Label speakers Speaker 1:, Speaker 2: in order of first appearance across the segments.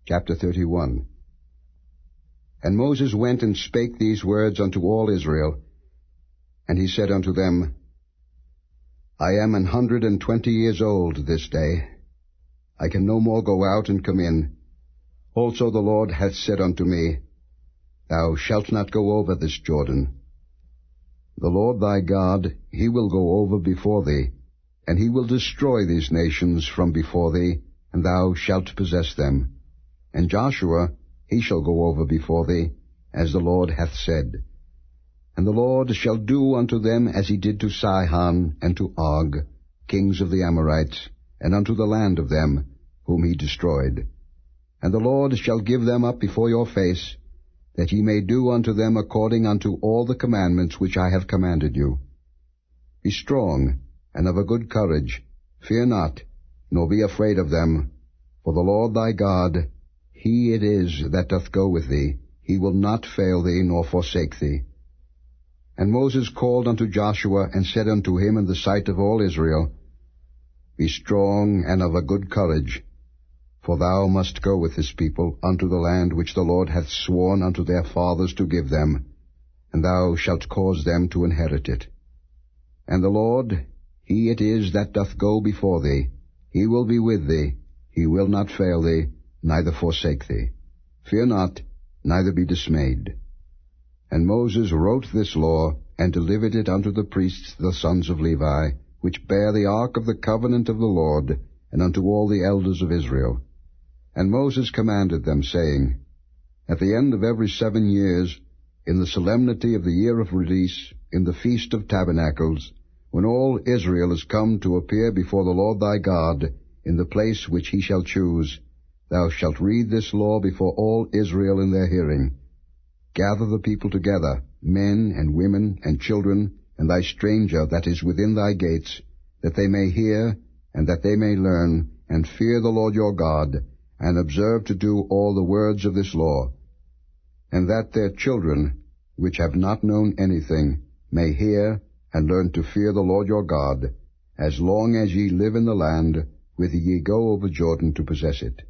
Speaker 1: Chapter 31. And Moses went and spake these words unto all Israel. And he said unto them, I am 120 years old this day. I can no more go out and come in. Also the Lord hath said unto me, Thou shalt not go over this Jordan. The Lord thy God, he will go over before thee, and he will destroy these nations from before thee, and thou shalt possess them. And Joshua, he shall go over before thee, as the Lord hath said. And the Lord shall do unto them as he did to Sihon and to Og, kings of the Amorites, and unto the land of them, whom he destroyed. And the Lord shall give them up before your face, that ye may do unto them according unto all the commandments which I have commanded you. Be strong, and of a good courage. Fear not, nor be afraid of them. For the Lord thy God, he it is that doth go with thee. He will not fail thee, nor forsake thee. And Moses called unto Joshua, and said unto him in the sight of all Israel, Be strong, and of a good courage, for thou must go with this people unto the land which the Lord hath sworn unto their fathers to give them, and thou shalt cause them to inherit it. And the Lord, he it is that doth go before thee. He will be with thee. He will not fail thee, neither forsake thee. Fear not, neither be dismayed. And Moses wrote this law, and delivered it unto the priests the sons of Levi, which bear the ark of the covenant of the Lord, and unto all the elders of Israel. And Moses commanded them, saying, At the end of every 7 years, in the solemnity of the year of release, in the feast of tabernacles, when all Israel is come to appear before the Lord thy God, in the place which he shall choose, thou shalt read this law before all Israel in their hearing. Gather the people together, men and women and children, and thy stranger that is within thy gates, that they may hear, and that they may learn, and fear the Lord your God, and observe to do all the words of this law, and that their children, which have not known anything, may hear and learn to fear the Lord your God, as long as ye live in the land, whither ye go over Jordan to possess it.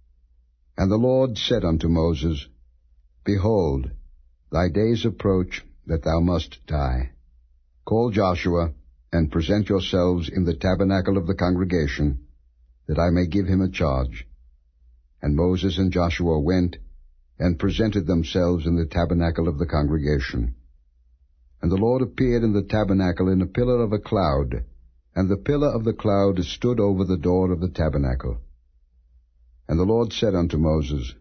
Speaker 1: And the Lord said unto Moses, Behold, thy days approach that thou must die. Call Joshua, and present yourselves in the tabernacle of the congregation, that I may give him a charge. And Moses and Joshua went, and presented themselves in the tabernacle of the congregation. And the Lord appeared in the tabernacle in a pillar of a cloud, and the pillar of the cloud stood over the door of the tabernacle. And the Lord said unto Moses,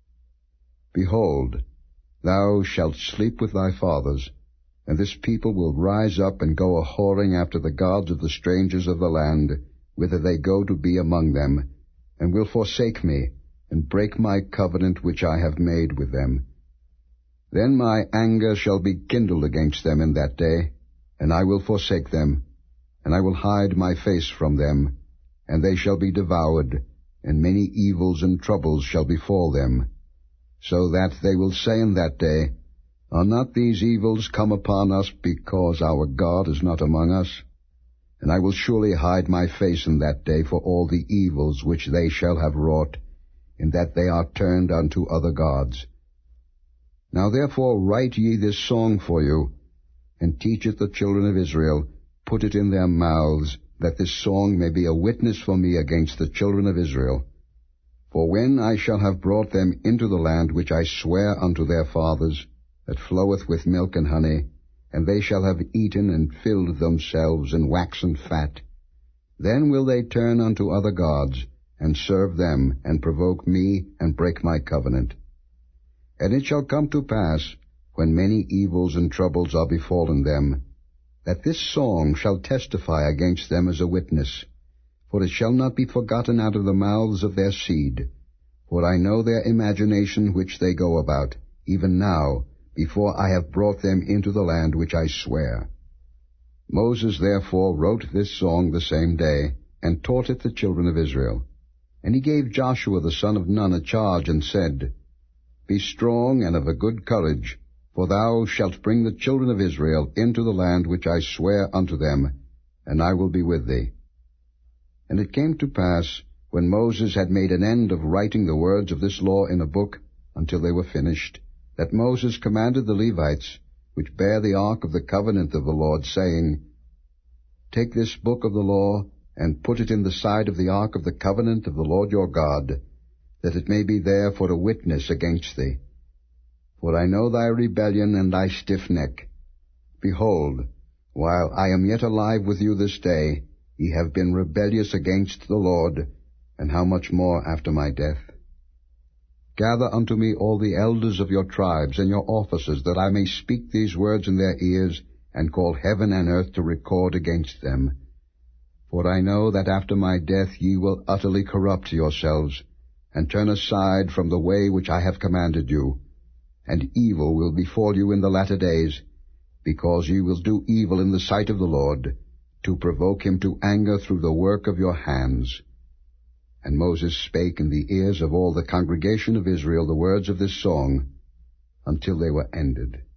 Speaker 1: Behold, thou shalt sleep with thy fathers, and this people will rise up and go a-whoring after the gods of the strangers of the land, whither they go to be among them, and will forsake me, and break my covenant which I have made with them. Then my anger shall be kindled against them in that day, and I will forsake them, and I will hide my face from them, and they shall be devoured, and many evils and troubles shall befall them, so that they will say in that day, Are not these evils come upon us because our God is not among us? And I will surely hide my face in that day for all the evils which they shall have wrought, in that they are turned unto other gods. Now therefore write ye this song for you, and teach it the children of Israel, put it in their mouths, that this song may be a witness for me against the children of Israel. For when I shall have brought them into the land which I swear unto their fathers, that floweth with milk and honey, and they shall have eaten and filled themselves and waxen fat, then will they turn unto other gods, and serve them, and provoke me, and break my covenant. And it shall come to pass, when many evils and troubles are befallen them, that this song shall testify against them as a witness, for it shall not be forgotten out of the mouths of their seed. For I know their imagination which they go about, even now, before I have brought them into the land which I swear. Moses therefore wrote this song the same day, and taught it the children of Israel. And he gave Joshua the son of Nun a charge, and said, Be strong and of a good courage, for thou shalt bring the children of Israel into the land which I swear unto them, and I will be with thee. And it came to pass, when Moses had made an end of writing the words of this law in a book until they were finished, that Moses commanded the Levites, which bear the ark of the covenant of the Lord, saying, Take this book of the law, and put it in the side of the ark of the covenant of the Lord your God, that it may be there for a witness against thee. For I know thy rebellion and thy stiff neck. Behold, while I am yet alive with you this day, ye have been rebellious against the Lord, and how much more after my death? Gather unto me all the elders of your tribes and your officers, that I may speak these words in their ears, and call heaven and earth to record against them. For I know that after my death ye will utterly corrupt yourselves, and turn aside from the way which I have commanded you, and evil will befall you in the latter days, because ye will do evil in the sight of the Lord, to provoke him to anger through the work of your hands. And Moses spake in the ears of all the congregation of Israel the words of this song, until they were ended.